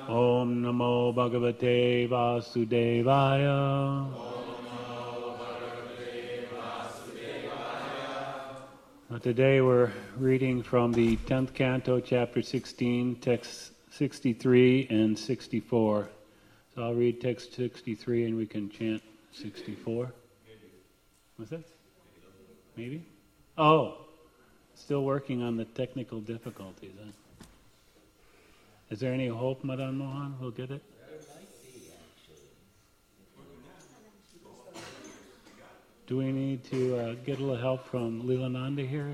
Om Namo Bhagavate Vasudevaya. Today we're reading from the 10th canto, chapter 16, text 63 and 64. So I'll read text 63 and we can chant 64. What's that? Maybe? Oh, still working on the technical difficulties. Huh? Is there any hope, Madan Mohan? We'll get it? Do we need to get a little help from Leelananda here?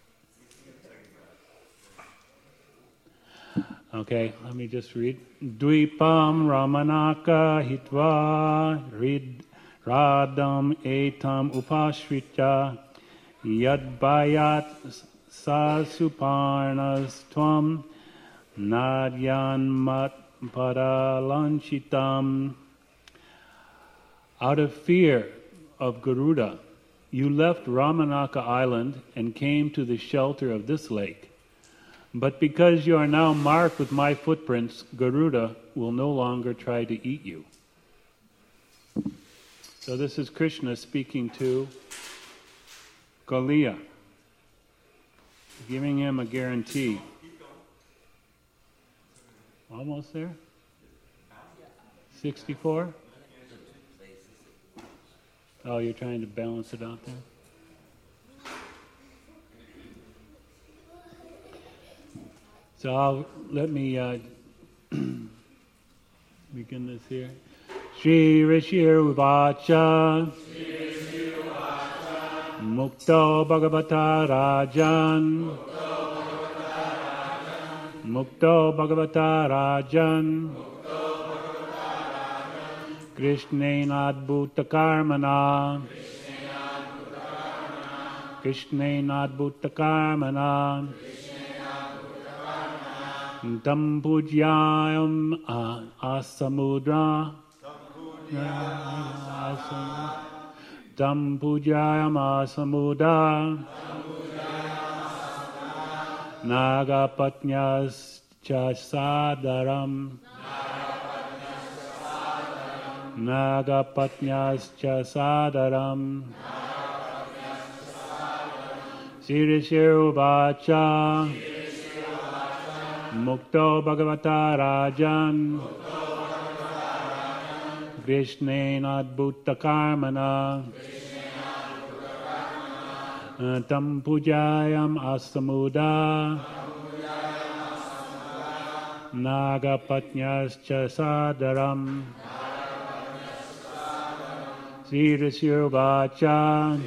Okay, let me just read. Dvipam Ramanaka Hitva Radam Etam Upashritya Yadbayat Sasuparnas Tvam Nadyan Mat Padalanchitam. Out of fear of Garuda, you left Ramanaka Island and came to the shelter of this lake. But because you are now marked with my footprints, Garuda will no longer try to eat you. So this is Krishna speaking to Kaliya, giving him a guarantee. Almost there? 64? Oh, you're trying to balance it out there? So let me begin this here. Shri Rishir Uvacha Mukto Bhagavata Rajan Mukto Bhagavata Rajan Krishnenadbhuta Karmana Krishnenadbhuta Karmana Tam Pujyayam Asamudra Tam Pujyayam Asamudra Nagapatnyas Chasadaram Nagapatnyas Chasadaram Sirishirvacha Mukto Bhagavata Rajan Krishnenadbhuta Karmana Tam Pujayam Asamuda Nagapatnyascha Sadaram Sirasirvacha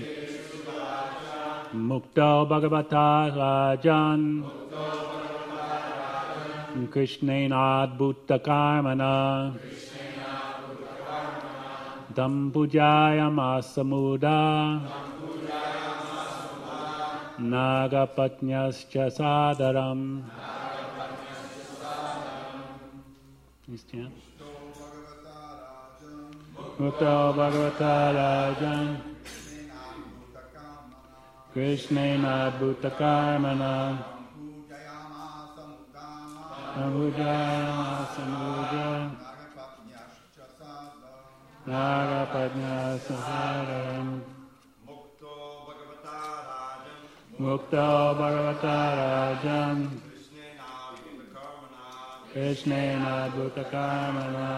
Mukto Bhagavata Rajan Krishnenadbhuta Karmana Tam Pujayam Asamuda Nagapatnyascha Sadaram. Please chant. Mukto Bhagavata Rajan Krishnenadbhuta Karmana Nabhujayamasamudra Nagapatnyascha Sadaram. Mukto Bhagavata Rajan Krishnenadbhuta Karmana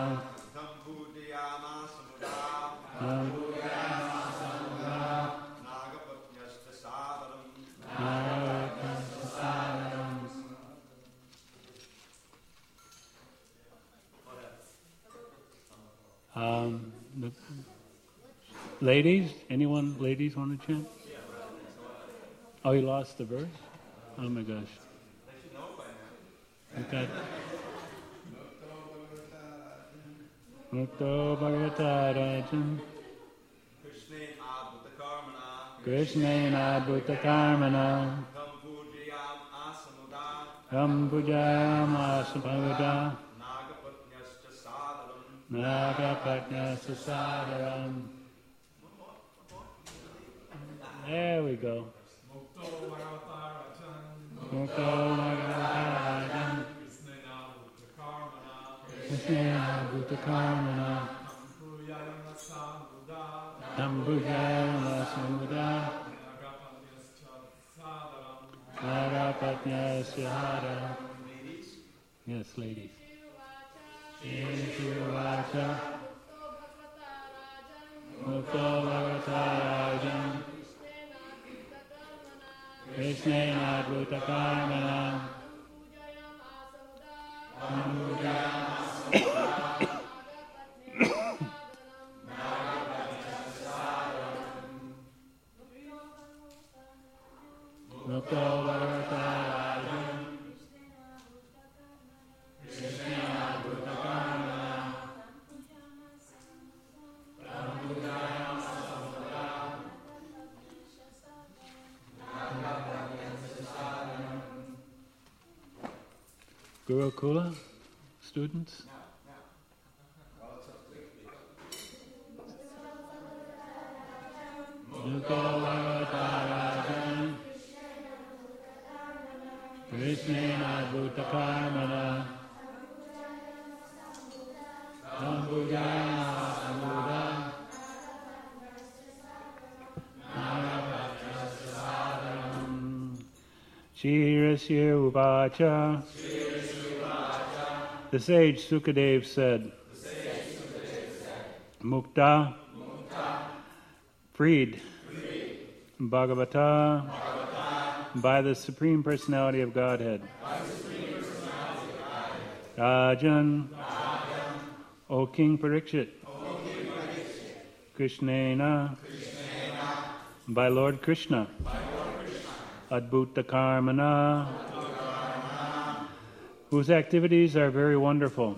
Ladies, anyone, ladies want to chant? Oh, you lost the verse? Oh my gosh. Okay. Mukto Bhagavata Rajan Krishnenadbhuta Karmana Tam Pujayam Asamuda Nagapatnyascha Sadaram. There we go. Mukto Bhagavata Rajan Bhutakarmana Ambujayana Samuda Narapatnyasya Hara. Yes, ladies. Shrivacha Mukto Bhagavata Rajan Krishnena Bhutakarmana Mukto Bhagavata Rajan Krishnena Bhutakarmana Gurukula students? Bhagavata Krishnena Bhutakarmana Ambujayana Samuda Shirasya Uvacha. The sage Sukadev said, Mukta, freed, Bhagavata, by the Supreme Personality of Godhead. Rajan, O King Parikshit, Krishnena, by Lord Krishna, Adbhuta Karmana, whose activities are very wonderful.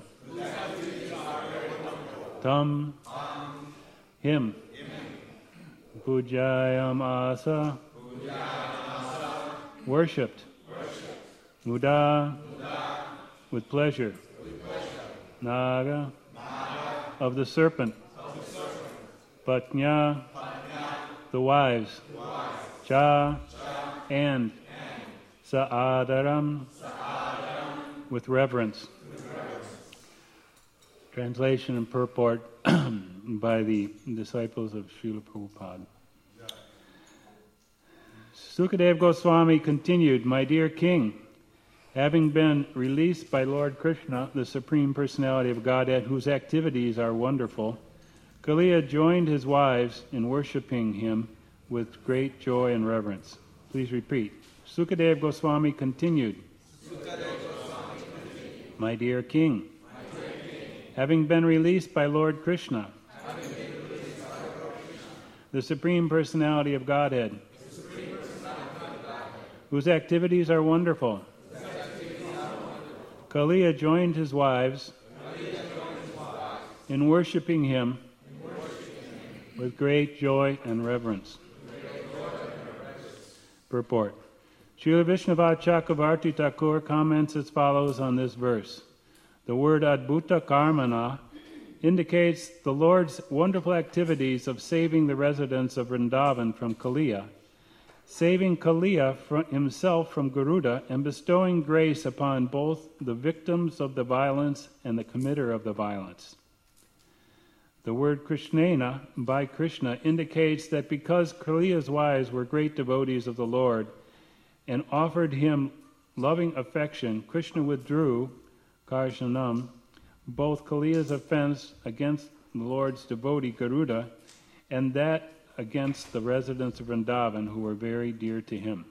Tam, him. Pujayam asa, worshipped. Muda, with pleasure. Naga, of the serpent. Patnya, the wives. Cha, and. Sa'adaram, with reverence. Translation and purport by the disciples of Srila Prabhupada. Sukadeva Goswami continued, My dear king, having been released by Lord Krishna, the Supreme Personality of Godhead, whose activities are wonderful, Kaliya joined his wives in worshipping him with great joy and reverence. Please repeat. Sukadeva Goswami continued, My dear king, having been released by Lord Krishna, the Supreme Personality of Godhead, whose activities are wonderful, Kaliya joined his wives in worshipping him with great joy and reverence. Purport. Srila Vishnava Chakravarti Thakur comments as follows on this verse. The word Adbhuta Karmana indicates the Lord's wonderful activities of saving the residents of Vrindavan from Kaliya, saving Kaliya himself from Garuda, and bestowing grace upon both the victims of the violence and the committer of the violence. The word Krishnena, by Krishna, indicates that because Kaliya's wives were great devotees of the Lord and offered him loving affection, Krishna withdrew, Karshanam, both Kaliya's offense against the Lord's devotee Garuda and that against the residents of Vrindavan who were very dear to him.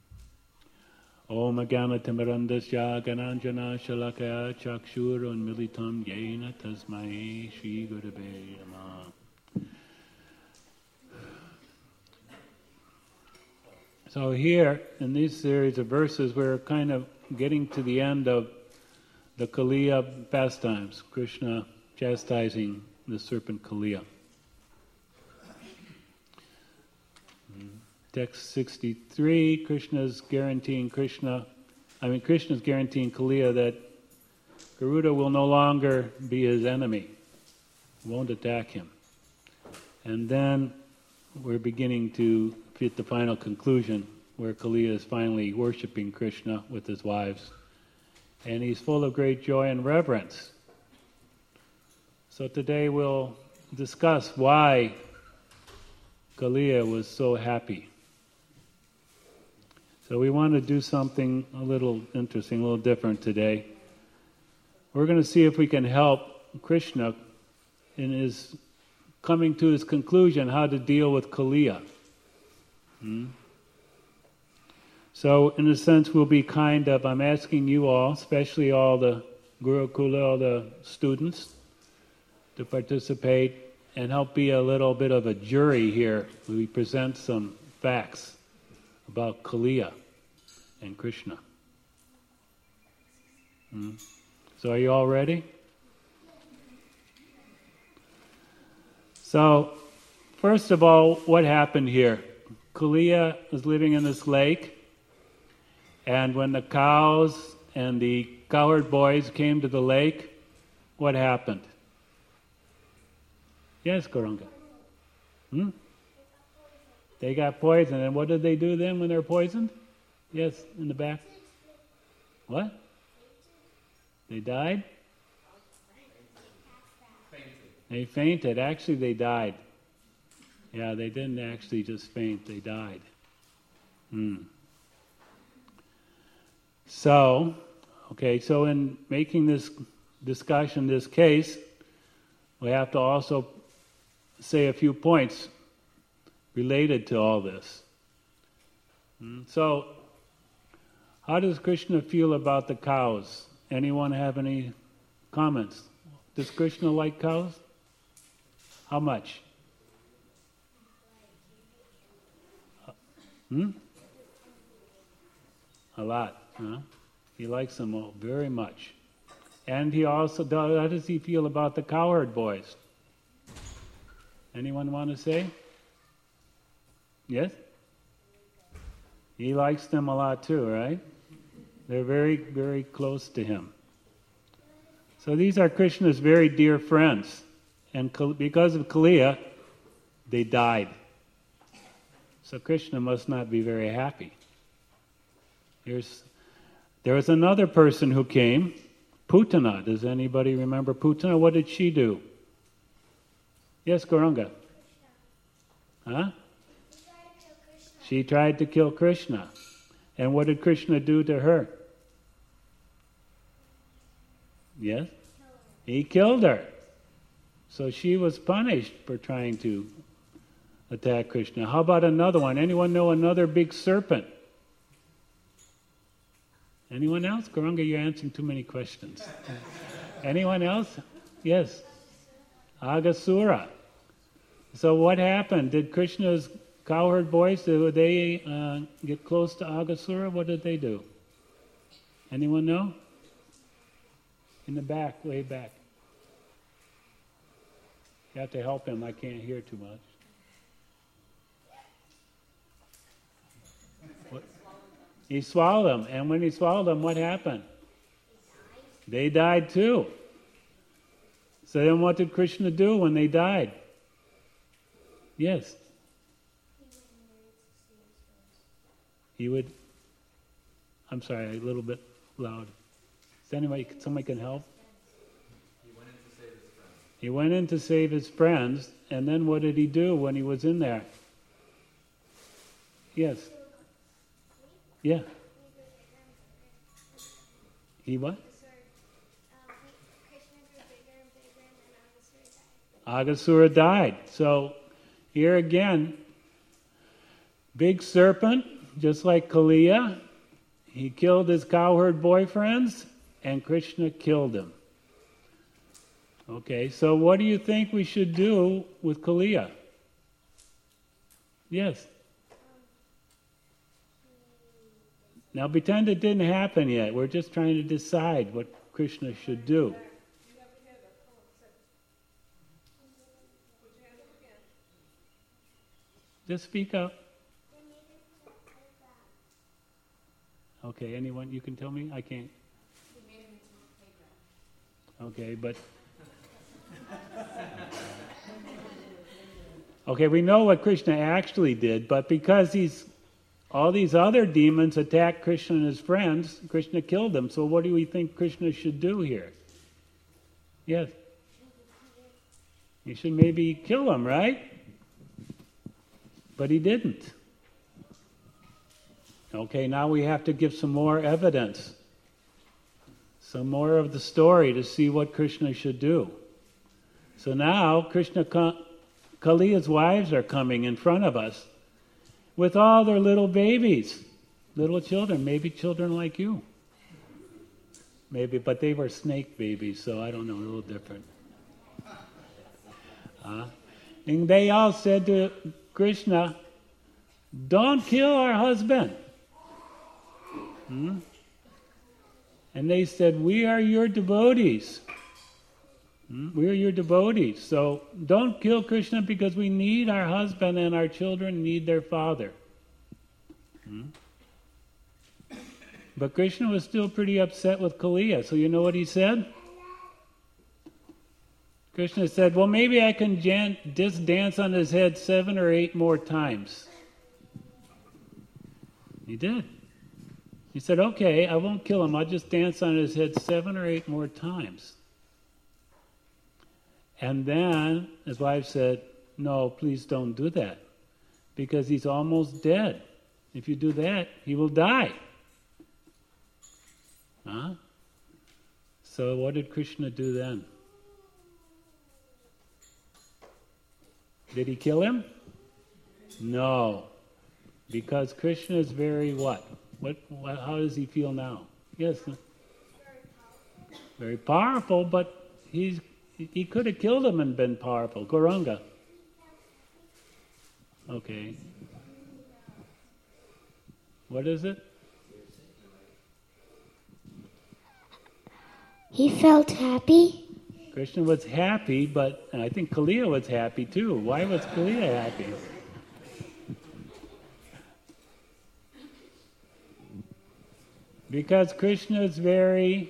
Om Agama Timarandasya Gananjana Shalakaya Chakshur Unmilitam Yena Tasmai Shri Gurave Namaha. So here, in these series of verses, we're kind of getting to the end of the Kaliya pastimes, Krishna chastising the serpent Kaliya. Text 63, Krishna's guaranteeing Kaliya that Garuda will no longer be his enemy, won't attack him. And then we're beginning to fit the final conclusion where Kaliya is finally worshipping Krishna with his wives. And he's full of great joy and reverence. So today we'll discuss why Kaliya was so happy. So we want to do something a little interesting, a little different today. We're going to see if we can help Krishna in his coming to his conclusion how to deal with Kaliya. So in a sense we'll be I'm asking you all, especially all the Gurukula, all the students, to participate and help be a little bit of a jury here. We present some facts about Kaliya and Krishna. So are you all ready? So, first of all, what happened here? Kaliya was living in this lake, and when the cows and the cowherd boys came to the lake, what happened? Yes, Karanga. They got poisoned, and what did they do then when they're poisoned? Yes, in the back. What? They died? They fainted. Actually, they died. Yeah, they didn't actually just faint. They died. So in making this discussion, this case, we have to also say a few points related to all this. So, how does Krishna feel about the cows? Anyone have any comments? Does Krishna like cows? How much? A lot. Huh? He likes them all very much. And he also, how does he feel about the cowherd boys? Anyone want to say? Yes? He likes them a lot too, right? They're very, very close to him. So these are Krishna's very dear friends. And because of Kaliya, they died. So Krishna must not be very happy. There was another person who came, Putana. Does anybody remember Putana? What did she do? Yes, Gauranga. Huh? She tried to kill Krishna. And what did Krishna do to her? Yes? He killed her. So she was punished for trying to attack Krishna. How about another one? Anyone know another big serpent? Anyone else? Gauranga, you're answering too many questions. Anyone else? Yes. Aghasura. So what happened? Did Krishna's cowherd boys, did they get close to Aghasura? What did they do? Anyone know? In the back, way back. You have to help him. I can't hear too much. What? He swallowed them. And when he swallowed them, what happened? They died too. So then what did Krishna do when they died? Yes. He would, I'm sorry, a little bit loud. Somebody can help? He went in to save his friends, and then what did he do when he was in there? Yes. Yeah. He what? Aghasura died. So here again, big serpent, just like Kaliya, he killed his cowherd boyfriends, and Krishna killed him. Okay, so what do you think we should do with Kaliya? Yes. Now pretend it didn't happen yet. We're just trying to decide what Krishna should do. Just speak up. Okay, anyone, you can tell me? I can't. Okay, but... Okay, we know what Krishna actually did, but because all these other demons attacked Krishna and his friends, Krishna killed them. So what do we think Krishna should do here? Yes? You should maybe kill him, right? But he didn't. Okay, now we have to give some more evidence. Some more of the story to see what Krishna should do. So now Kaliya's wives are coming in front of us with all their little babies, little children, maybe children like you. Maybe, but they were snake babies, so I don't know, a little different. And they all said to Krishna, "Don't kill our husband." And they said, "We are your devotees. We are your devotees. So don't kill Krishna because we need our husband and our children need their father." But Krishna was still pretty upset with Kaliya. So you know what he said? Krishna said, "Well, maybe I can just dance on his head 7 or 8 more times." He did. He said, "Okay, I won't kill him. I'll just dance on his head 7 or 8 more times." And then his wife said, "No, please don't do that, because he's almost dead. If you do that, he will die." So what did Krishna do then? Did he kill him? No. Because Krishna is very what? How does he feel now? Yes. Very powerful, but he could have killed him and been powerful. Gauranga. Okay. What is it? He felt happy. Krishna was happy, but I think Kaliya was happy too. Why was Kaliya happy? Because Krishna is very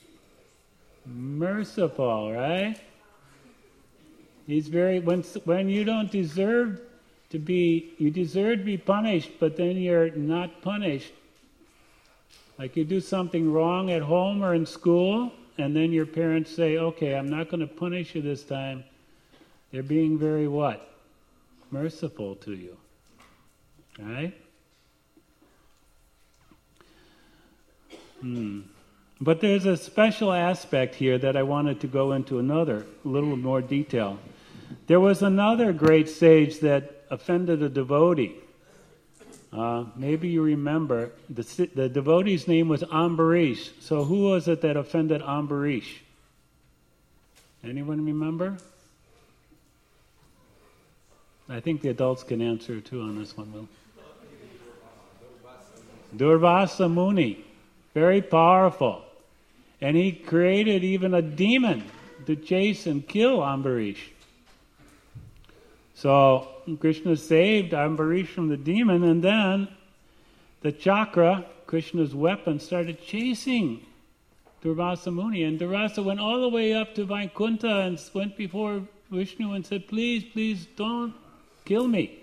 merciful, right? He's very, when you don't deserve to be, you deserve to be punished, but then you're not punished. Like you do something wrong at home or in school, and then your parents say, "Okay, I'm not going to punish you this time." They're being very what? Merciful to you. Right? But there's a special aspect here that I wanted to go into a little more detail. There was another great sage that offended a devotee. Maybe you remember, the devotee's name was Ambarish. So who was it that offended Ambarish? Anyone remember? I think the adults can answer too on this one, Will. Durvasa Muni. Very powerful. And he created even a demon to chase and kill Ambarish. So Krishna saved Ambarish from the demon, and then the chakra, Krishna's weapon, started chasing Durvasa Muni. And Durvasa went all the way up to Vaikuntha and went before Vishnu and said, "Please, please don't kill me."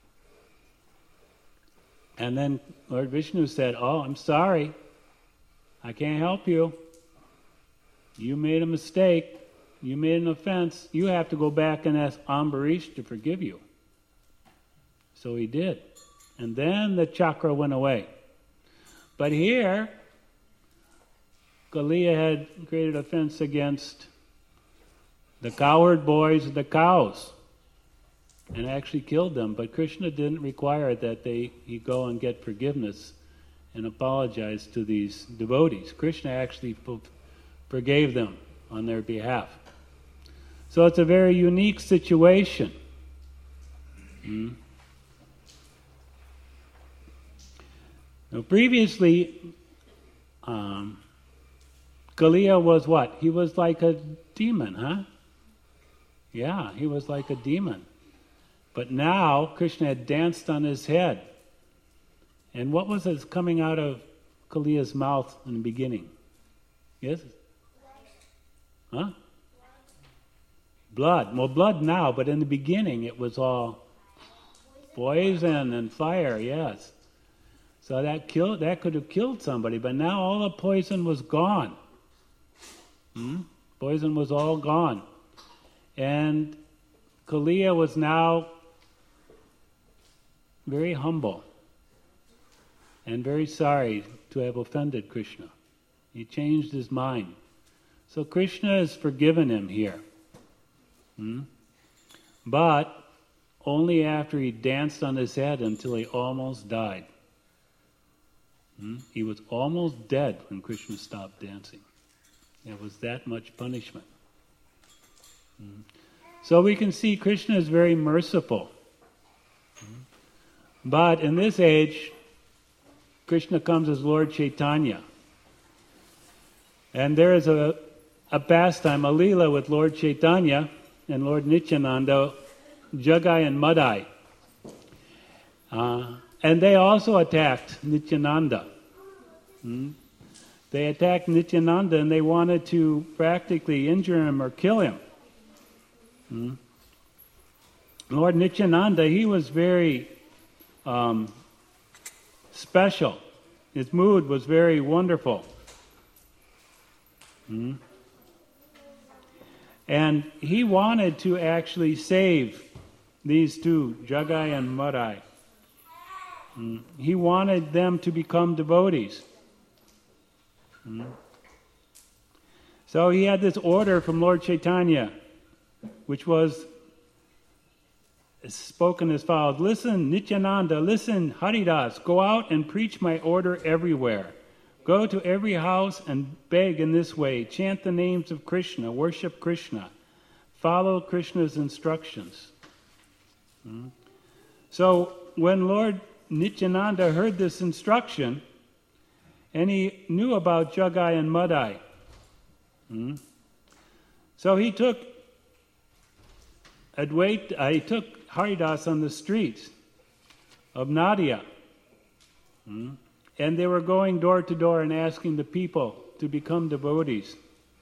And then Lord Vishnu said, "Oh, I'm sorry. I can't help you. You made a mistake. You made an offense. You have to go back and ask Ambarish to forgive you." So he did. And then the chakra went away. But here, Kaliya had created offense against the cowherd boys and the cows and actually killed them. But Krishna didn't require that he go and get forgiveness and apologize to these devotees. Krishna actually forgave them on their behalf. So it's a very unique situation. Now previously, Kaliya was what? He was like a demon, huh? Yeah, he was like a demon. But now Krishna had danced on his head. And what was it coming out of Kaliya's mouth in the beginning? Yes? Huh? Blood. Well, blood now, but in the beginning it was all poison and fire, yes. So that could have killed somebody, but now all the poison was gone. Poison was all gone. And Kalia was now very humble and very sorry to have offended Krishna. He changed his mind. So Krishna has forgiven him here. But only after he danced on his head until he almost died. He was almost dead when Krishna stopped dancing. It was that much punishment. So we can see Krishna is very merciful. But in this age, Krishna comes as Lord Chaitanya. And there is a pastime, a Leela with Lord Chaitanya and Lord Nityananda, Jagai and Madai. And they also attacked Nityananda. They attacked Nityananda and they wanted to practically injure him or kill him. Lord Nityananda, he was very special. His mood was very wonderful. And he wanted to actually save these two, Jagai and Madai. He wanted them to become devotees. So he had this order from Lord Chaitanya, which was spoken as follows: listen, Nityananda, listen, Haridas, go out and preach my order everywhere. Go to every house and beg in this way, chant the names of Krishna, worship Krishna, follow Krishna's instructions. So when Lord Nityananda heard this instruction, and he knew about Jagai and Madai, so he took Haridas on the streets of Nadia, and they were going door to door and asking the people to become devotees.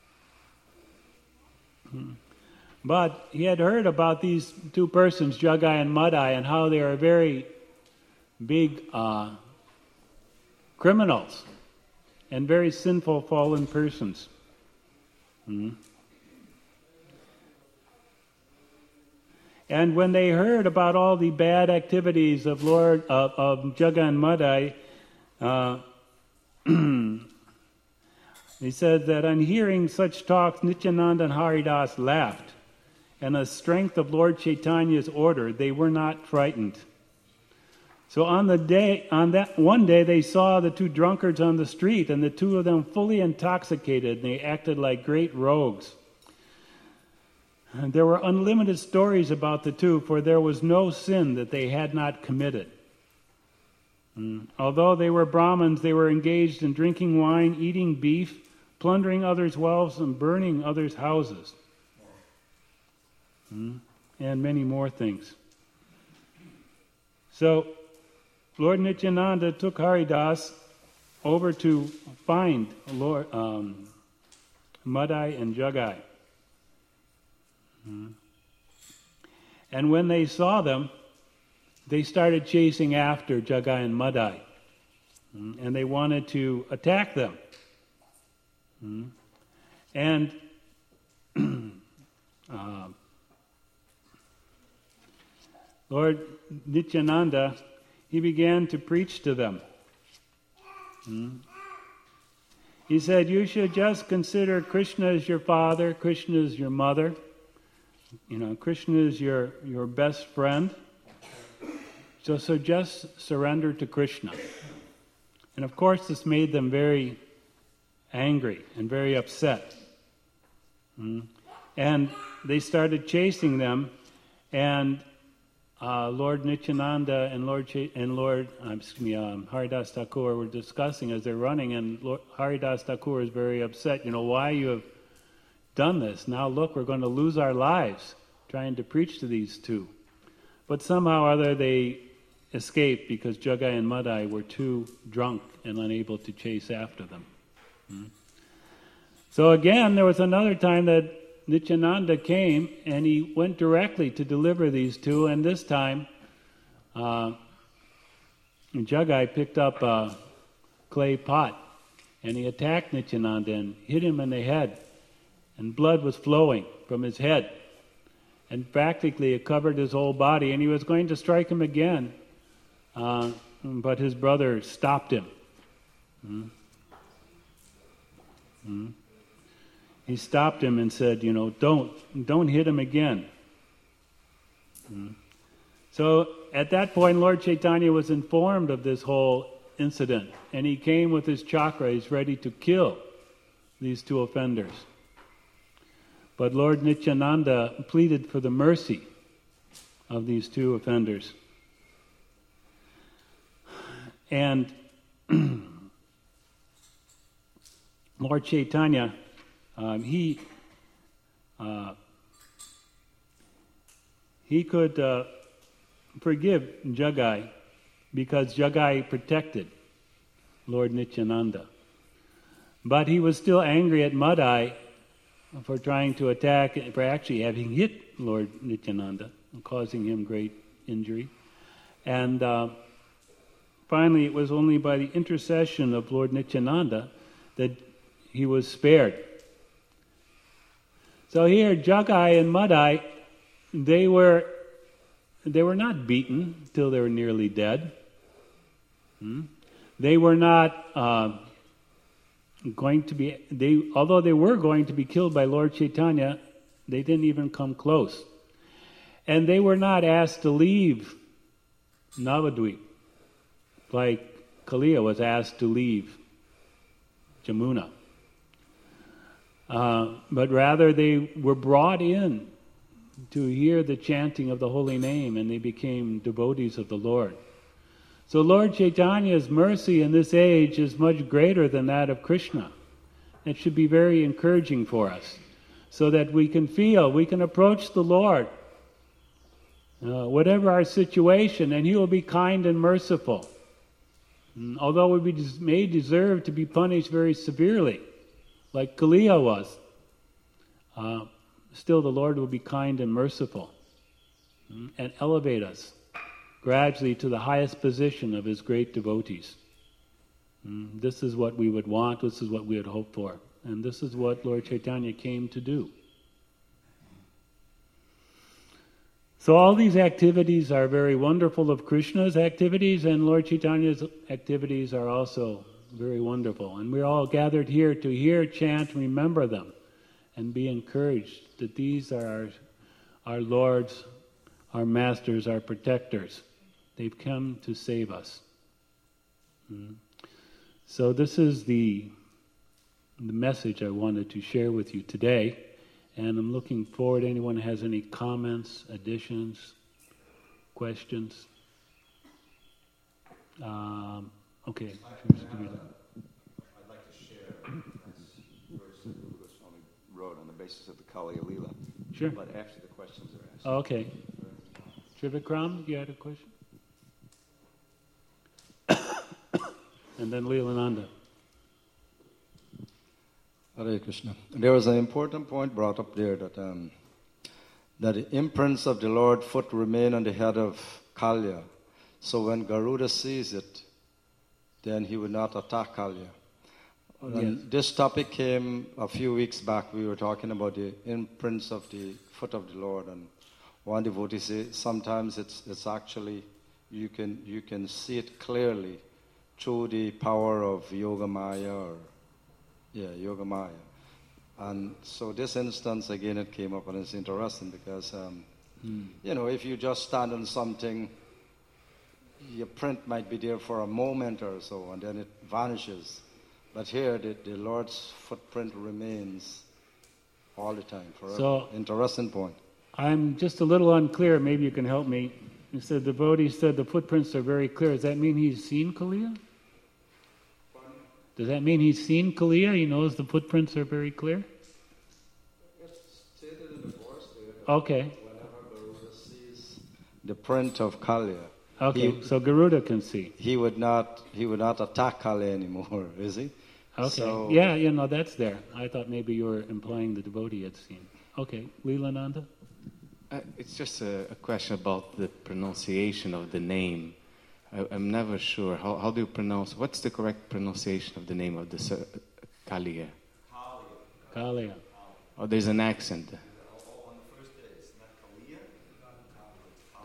But he had heard about these two persons, Jagai and Madai, and how they are very big criminals and very sinful, fallen persons. And when they heard about all the bad activities of Jagai and Madai, he said that on hearing such talks, Nityananda and Haridas laughed, and the strength of Lord Chaitanya's order, they were not frightened. So on that one day, they saw the two drunkards on the street, and the two of them fully intoxicated, and they acted like great rogues. And there were unlimited stories about the two, for there was no sin that they had not committed. Although they were Brahmins, they were engaged in drinking wine, eating beef, plundering others' wealth, and burning others' houses. And many more things. So Lord Nityananda took Haridas over to find Lord Madai and Jagai. And when they saw them, they started chasing after Jagai and Madai. And they wanted to attack them. And Lord Nityananda, he began to preach to them. He said, you should just consider Krishna as your father, Krishna as your mother. Krishna is your best friend. So just surrender to Krishna. And of course this made them very angry and very upset. And they started chasing them, and Lord Nityananda and Haridas Thakur were discussing as they're running, and Haridas Thakur is very upset. Why you have done this? Now look, we're going to lose our lives trying to preach to these two. But somehow or other they escaped because Jagai and Madai were too drunk and unable to chase after them. So again, there was another time that Nityananda came and he went directly to deliver these two, and this time Jagai picked up a clay pot and he attacked Nityananda and hit him in the head, and blood was flowing from his head. and practically it covered his whole body, and he was going to strike him again, but his brother stopped him. He stopped him and said, don't hit him again. So at that point, Lord Chaitanya was informed of this whole incident, and he came with his chakra. He's ready to kill these two offenders. But Lord Nityananda pleaded for the mercy of these two offenders. And Lord Chaitanya, he could forgive Jagai because Jagai protected Lord Nityananda. But he was still angry at Madai for trying to attack, for actually having hit Lord Nityananda, causing him great injury. And finally, it was only by the intercession of Lord Nityananda that he was spared. So here, Jagai and Madai, they were not beaten till they were nearly dead. They were not going to be. Although they were going to be killed by Lord Chaitanya, they didn't even come close, and they were not asked to leave Navadvip, like Kaliya was asked to leave Jamuna. But rather they were brought in to hear the chanting of the holy name, and they became devotees of the Lord. So Lord Chaitanya's mercy in this age is much greater than that of Krishna. It should be very encouraging for us, so that we can approach the Lord, whatever our situation, and He will be kind and merciful. Although we may deserve to be punished very severely, like Kaliya was, still the Lord will be kind and merciful and elevate us gradually to the highest position of His great devotees. This is what we would want, this is what we would hope for, and this is what Lord Chaitanya came to do. So all these activities are very wonderful of Krishna's activities, and Lord Chaitanya's activities are also very wonderful. And we're all gathered here to hear, chant, remember them, and be encouraged that these are our lords, our masters, our protectors. They've come to save us. So this is the message I wanted to share with you today. And I'm looking forward, anyone has any comments, additions, questions? Okay. I'd like to share this verse that Guru Goswami wrote on the basis of the Kali Leela. Sure. But after the questions are asked. Okay. Trivikram, you had a question? And then Leelananda. Hare Krishna. There was an important point brought up there that the imprints of the Lord foot remain on the head of Kalya. So when Garuda sees it, then he would not attack Kalya. Yes. This topic came a few weeks back. We were talking about the imprints of the foot of the Lord, and one devotee said sometimes it's actually you can see it clearly through the power of Yogamaya Yogamaya. And so this instance, again, it came up, and it's interesting because, if you just stand on something, your print might be there for a moment or so, and then it vanishes. But here, the Lord's footprint remains all the time, forever. So, interesting point. I'm just a little unclear. Maybe you can help me. You said the devotee said the footprints are very clear. Does that mean he's seen Kaliya? Does that mean he's seen Kaliya? He knows the footprints are very clear? It's stated in the verse there. Okay. Whenever Garuda sees the print of Kalya, Okay, so Garuda can see. he would not attack Kalya anymore, is he? Okay. So, Yeah, that's there. I thought maybe you were implying the devotee had seen. Okay. Leelananda? It's just a question about the pronunciation of the name. I'm never sure. How do you pronounce? What's the correct pronunciation of the name of the Kaliya? Kaliya. Oh, there's an accent. on the first day, it's not Kaliya.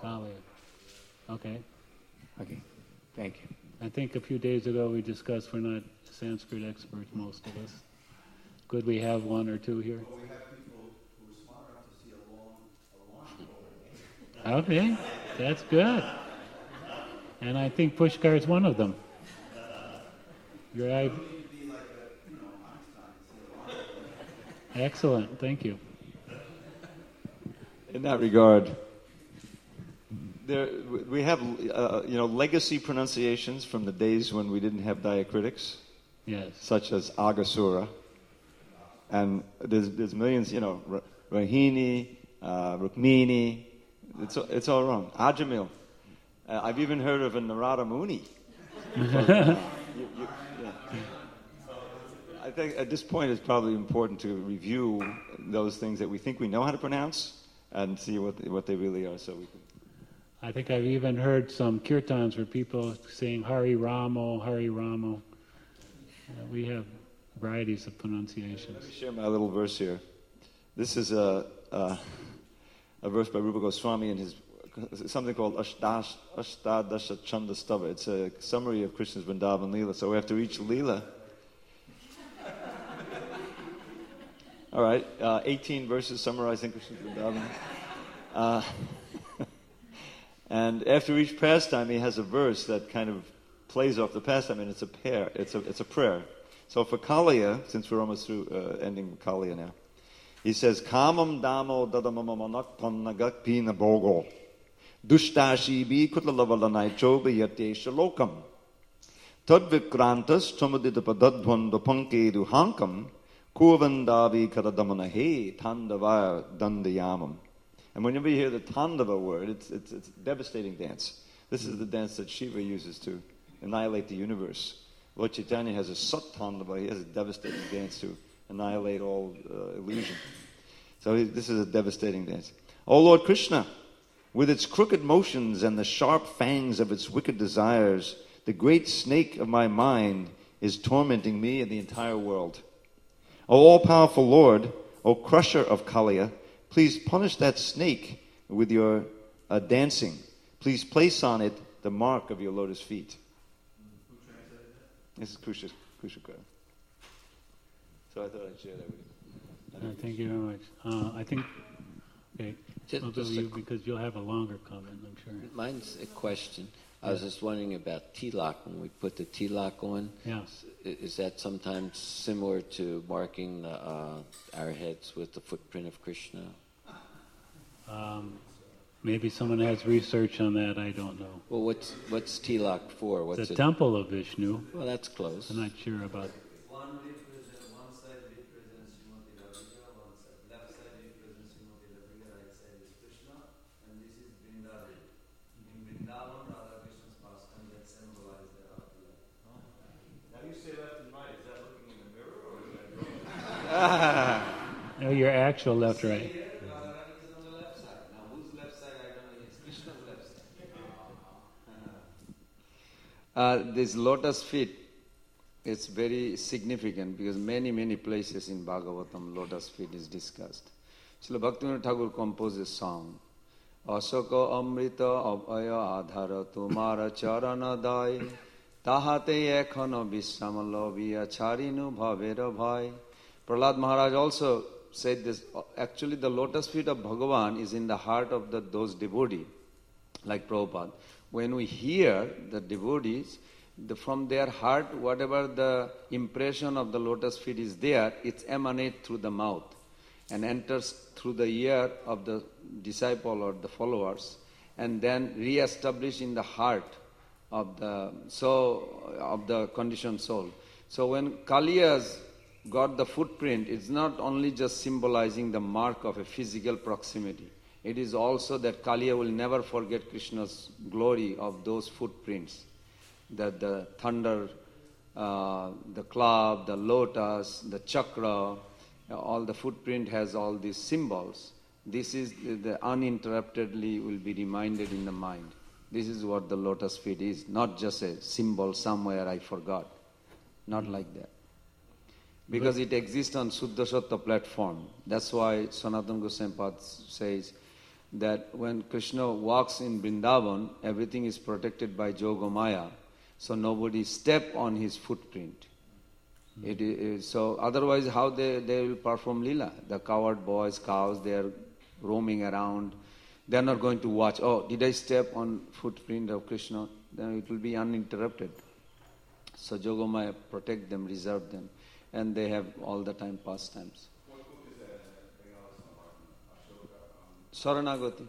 Kalia. Okay. Okay, thank you. I think a few days ago we discussed we're not Sanskrit experts, most of us. Could we have one or two here? Well, we have people who are smart enough to see a long Okay, that's good. And I think Pushkar is one of them. Your eye. Excellent, thank you. In that regard, we have legacy pronunciations from the days when we didn't have diacritics, Yes. such as Agasura, and there's millions. Rahini, Rukmini, it's all wrong. Ajamil, I've even heard of a Narada Muni. I think at this point it's probably important to review those things that we think we know how to pronounce and see what they really are, so we can. I think I've even heard some kirtans where people saying Hari Ramo, Hari Ramo. We have varieties of pronunciations. Let me share my little verse here. This is a verse by Rupa Goswami in his something called Ashtadasha Chandastava. It's a summary of Krishna's Vrindavan Leela. So after each Leela, all right, 18 verses summarizing Krishna's Vrindavan. And after each pastime, he has a verse that kind of plays off the pastime, and it's a pair. It's a prayer. So for Kaliya, since we're almost through ending Kaliya now, he says, Kamam damo dadamamanak pannagak pina bogo. Dushtashi bi kutlalavalanai chobe yate shalokam. Tadvikrantas tamaditapadadhvanda pankedu hankam. Kuvandavi kadadamana he tandavaya dandayamam. And whenever you hear the Tandava word, it's a devastating dance. This is the dance that Shiva uses to annihilate the universe. Lord Chaitanya has a Sat Tandava. He has a devastating dance to annihilate all illusion. So this is a devastating dance. O Lord Krishna, with its crooked motions and the sharp fangs of its wicked desires, the great snake of my mind is tormenting me and the entire world. O all-powerful Lord, O crusher of Kaliya, please punish that snake with your dancing. Please place on it the mark of your lotus feet. Who translated that? This is Kushakara. So I thought I'd share that with you. Thank you very much. I think, okay, Just- I'll go just to a you because you'll have a longer comment, I'm sure. Mine's a question. I was just wondering about tilak. When we put the tilak on, Yes. is that sometimes similar to marking our heads with the footprint of Krishna? Maybe someone has research on that, I don't know. Well, what's tilak for? What's The it? temple of Vishnu, Well, that's close. I'm not sure about. One side represents Srimati Radhika, one side, left side represents Srimati Radhika, right side is Krishna, and this is Vrindavan. In Vrindavan, Radha Krishna's pastime that symbolize the Radha. Now you say left and right. Is that looking in the mirror or is that Oh, your actual left, right. Here, Radha is on the left side. Now, whose left side? I don't know. It's Krishna's left side. This lotus feet, it's very significant because many places in Bhagavatam, lotus feet is discussed. Srila Bhaktivinoda Thakur composed a song. Asaka amrita abhaya adhara tumara charana dai tahate ekhano vishamalo viya charinu bhavera bhai. Prahlad Maharaj also said this. Actually, the lotus feet of Bhagavan is in the heart of those devotees, like Prabhupada. When we hear the devotees, from their heart, whatever the impression of the lotus feet is there, it emanates through the mouth and enters through the ear of the disciple or the followers, and then re-establish in the heart of the conditioned soul. So when Kaliya's got the footprint, it's not only just symbolizing the mark of a physical proximity. It is also that Kaliya will never forget Krishna's glory of those footprints. That the thunder, the club, the lotus, the chakra, all the footprint has all these symbols. This is the uninterruptedly will be reminded in the mind. This is what the lotus feet is, not just a symbol somewhere I forgot. Not like that. Because it exists on Suddha Sattva platform. That's why Sanatana Goswami Pad says, that when Krishna walks in Vrindavan, everything is protected by Jogomaya, so nobody step on his footprint. It is, so otherwise how they will perform Leela? The coward boys, cows, they are roaming around. They are not going to watch, oh, did I step on footprint of Krishna? Then it will be uninterrupted. So Jogomaya protect them, reserve them, and they have all the time pastimes. Saranagati.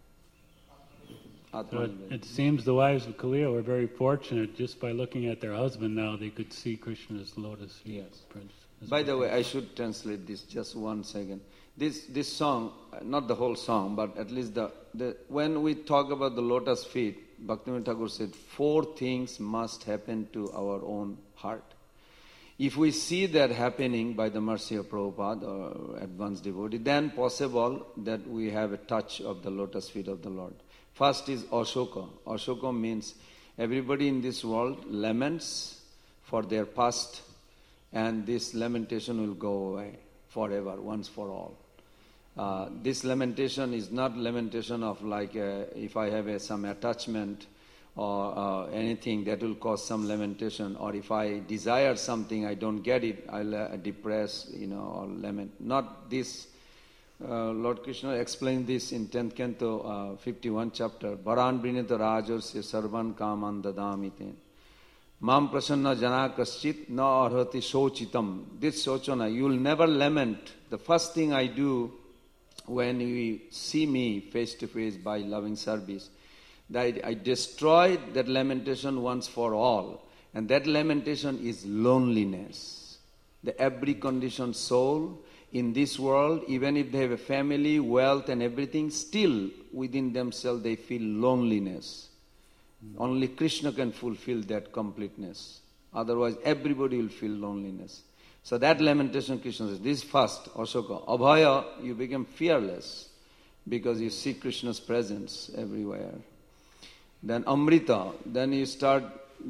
So it seems the wives of Kaliya were very fortunate. Just by looking at their husband now, they could see Krishna's lotus feet. Yes. By the way, I should translate this just 1 second. This song, not the whole song, but at least when we talk about the lotus feet, Bhaktivinoda Thakur said 4 things must happen to our own heart. If we see that happening by the mercy of Prabhupada or advanced devotee, then possible that we have a touch of the lotus feet of the Lord. First is Ashoka. Ashoka means everybody in this world laments for their past, and this lamentation will go away forever, once for all. This lamentation is not lamentation of like if I have some attachment or anything that will cause some lamentation, or if I desire something, I don't get it, I'll depress, or lament. Not this. Lord Krishna explained this in 10th canto, 51 chapter. Varan Brinita Rajosya Sarvan Kaman Dadamite. Mam Prasanna Jana Kaschit Na Arhati Sochitam. This Sochana, you will never lament. The first thing I do when you see me face to face by loving service, that I destroy that lamentation once for all. And that lamentation is loneliness. The every conditioned soul in this world, even if they have a family, wealth and everything, still within themselves they feel loneliness. Only Krishna can fulfill that completeness. Otherwise everybody will feel loneliness. So that lamentation Krishna says, this first, Ashoka. Abhaya, you become fearless because you see Krishna's presence everywhere. Then Amrita, then you start,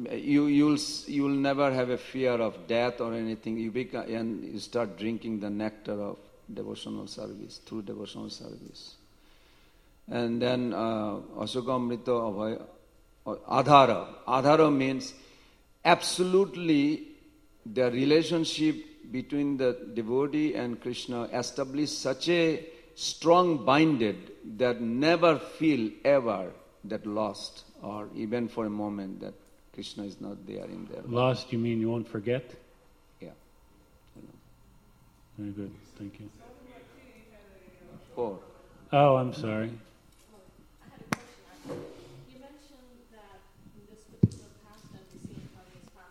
you'll never have a fear of death or anything. And you start drinking the nectar of devotional service, through devotional service. And then Ashoka Amrita, Abhaya, Adhara. Adhara means absolutely the relationship between the devotee and Krishna established such a strong binded that never feel ever that lost, or even for a moment that Krishna is not there in their life. Lost, you mean you won't forget? Yeah. Very good, thank you. 4. Oh, I'm sorry. I had a question. You mentioned that in this particular pastime, we see in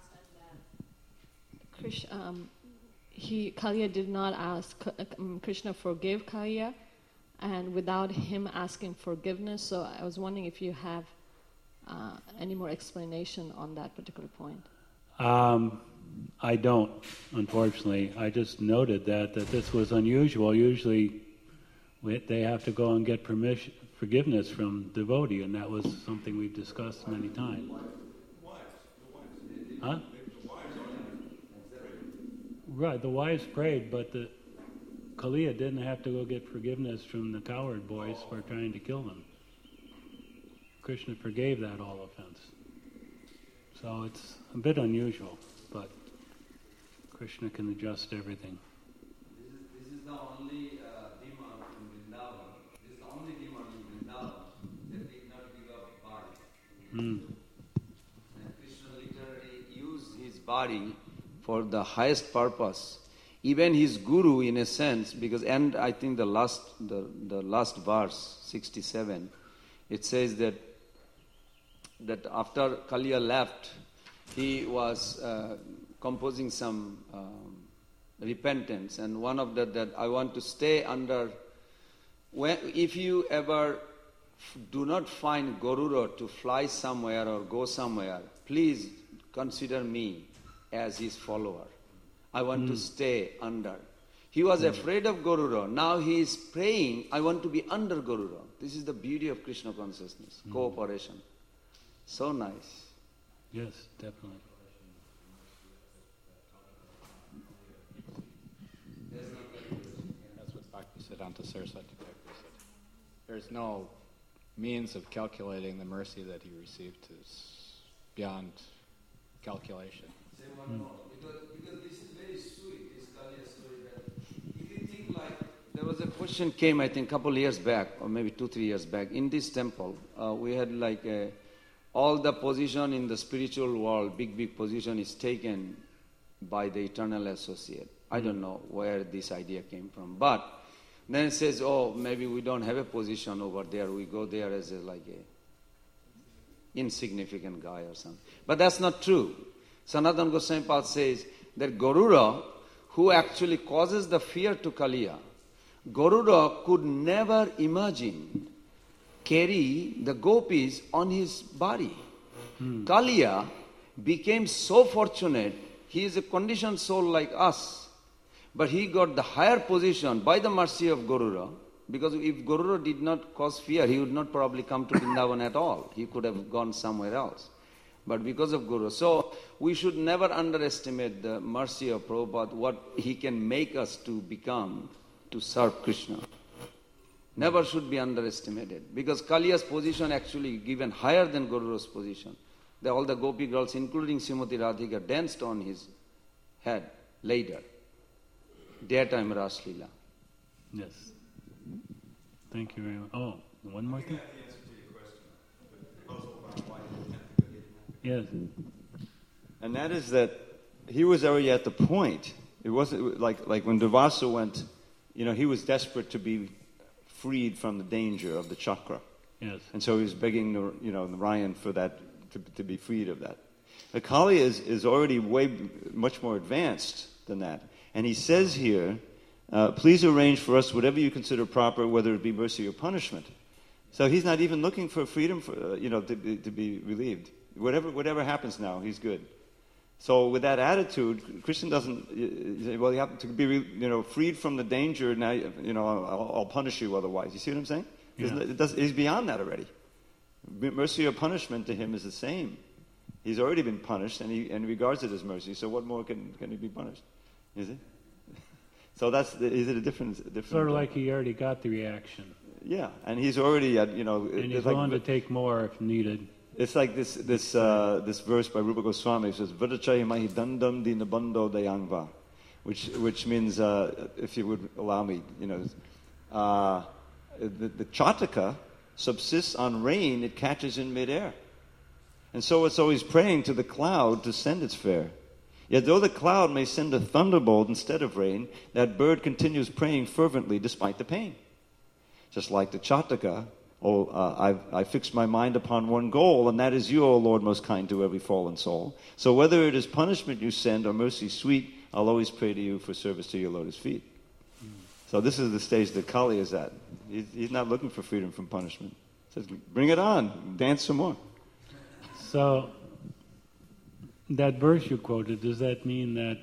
Kaliya's pastime that Kaliya did not ask, Krishna forgave Kaliya, and without him asking forgiveness. So I was wondering if you have any more explanation on that particular point. I don't, unfortunately. I just noted that this was unusual. Usually they have to go and get forgiveness from devotee, and that was something we've discussed many times. Huh? Right, the wives prayed, but the Kaliya didn't have to go get forgiveness from the coward boys for trying to kill them. Krishna forgave that all offense. So it's a bit unusual, but Krishna can adjust everything. This is the only demon in Vrindavan. This is the only demon in Vrindavan that did not give up body. And Krishna literally used his body for the highest purpose. Even his guru, in a sense, because, and I think the last verse, 67, it says that after Kaliya left, he was composing some repentance, and one of that I want to stay under. If you ever do not find Garuda to fly somewhere or go somewhere, please consider me as his follower. I want to stay under. He was afraid of Garuda. Now he is praying, I want to be under Garuda. This is the beauty of Krishna consciousness, cooperation. So nice. Yes, definitely. That's what Bhakti Siddhanta Saraswati Thakur said. there's no means of calculating the mercy that he received is beyond calculation. Because this is very sweet, this Kalia story. That if you think like there was a question came, I think, a couple years back, or maybe 2-3 years back, in this temple, we had like all the position in the spiritual world, big position is taken by the eternal associate. I don't know where this idea came from, but then it says, oh, maybe we don't have a position over there. We go there as like a insignificant guy or something. But that's not true. Sanatana Goswami Pad says that Garuda, who actually causes the fear to Kaliya, Garuda could never imagine carry the gopis on his body. Kaliya became so fortunate. He is a conditioned soul like us, but he got the higher position by the mercy of Garuda, because if Garuda did not cause fear, he would not probably come to Vrindavan at all. He could have gone somewhere else. But because of Guru. So we should never underestimate the mercy of Prabhupada, what he can make us to become to serve Krishna. Never should be underestimated. Because Kaliya's position actually given higher than Garuda's position. All the gopi girls, including Srimati Radhika, danced on his head later. Daytime Ras Leela. Yes. Thank you very much. Oh, one more thing? Yes. And that is that he was already at the point. It wasn't like when Durvasa went, he was desperate to be freed from the danger of the chakra. Yes. And so he was begging, Narayan for that, to be freed of that. But Kali is already much more advanced than that. And he says here, please arrange for us whatever you consider proper, whether it be mercy or punishment. So he's not even looking for freedom, to be relieved. Whatever happens now, he's good. So with that attitude, Krishna doesn't, you have to be, freed from the danger. Now, I'll punish you otherwise. You see what I'm saying? Yeah. He's beyond that already. Mercy or punishment to him is the same. He's already been punished, and he regards it as mercy. So what more can he be punished? Is it? So is it a different? Sort of like he already got the reaction. Yeah, and he's already at, And he's willing to take more if needed. It's like this verse by Rupa Goswami. It says, "Vadachai mahi dandam dinabando dayangva," which means, if you would allow me, the Chataka subsists on rain it catches in midair, and so it's always praying to the cloud to send its fare. Yet though the cloud may send a thunderbolt instead of rain, that bird continues praying fervently despite the pain. Just like the Chataka. I fixed my mind upon one goal, and that is you, O Lord, most kind to every fallen soul. So whether it is punishment you send or mercy sweet, I'll always pray to you for service to your lotus feet. So this is the stage that Kali is at. He's not looking for freedom from punishment. He says, bring it on, dance some more. So that verse you quoted, does that mean that,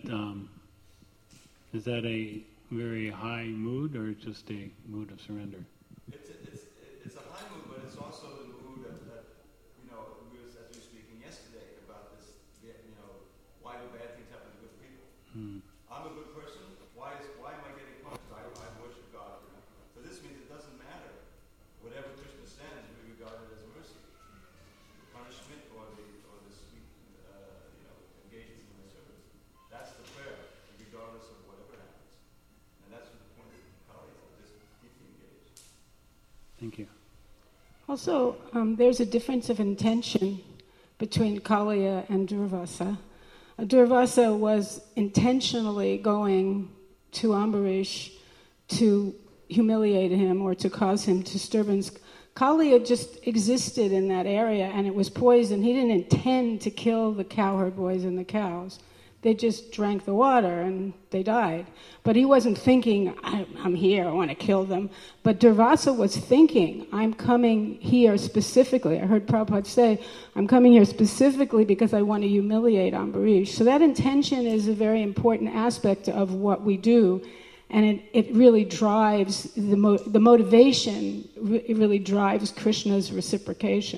is that a very high mood or just a mood of surrender? It's a high mood, but it's also the mood that we were, as we were speaking yesterday about this, why do bad things happen to good people? I'm a good person. Why am I getting punished? I worship God. So this means it doesn't matter. Whatever Krishna sends, we regard it as mercy. The punishment or the sweet, engagement in the service. That's the prayer, regardless of whatever happens. And that's what the point of Kali is, just deeply engaged. Thank you. Also, there's a difference of intention between Kaliya and Durvasa. Durvasa was intentionally going to Ambarish to humiliate him or to cause him disturbance. Kaliya just existed in that area, and it was poison. He didn't intend to kill the cowherd boys and the cows. They just drank the water and they died. But he wasn't thinking, I'm here, I want to kill them. But Durvasa was thinking, I'm coming here specifically. I heard Prabhupada say, I'm coming here specifically because I want to humiliate Ambarish. So that intention is a very important aspect of what we do. And it really drives, the motivation, it really drives Krishna's reciprocation.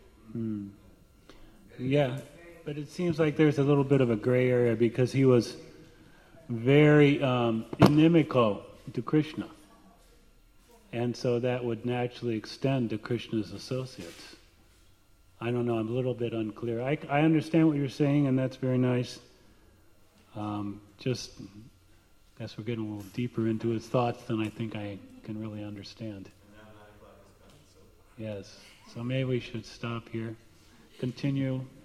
Yeah. But it seems like there's a little bit of a gray area because he was very inimical to Krishna. And so that would naturally extend to Krishna's associates. I don't know, I'm a little bit unclear. I understand what you're saying, and that's very nice. Just, I guess we're getting a little deeper into his thoughts than I think I can really understand. Yes, so maybe we should stop here. Continue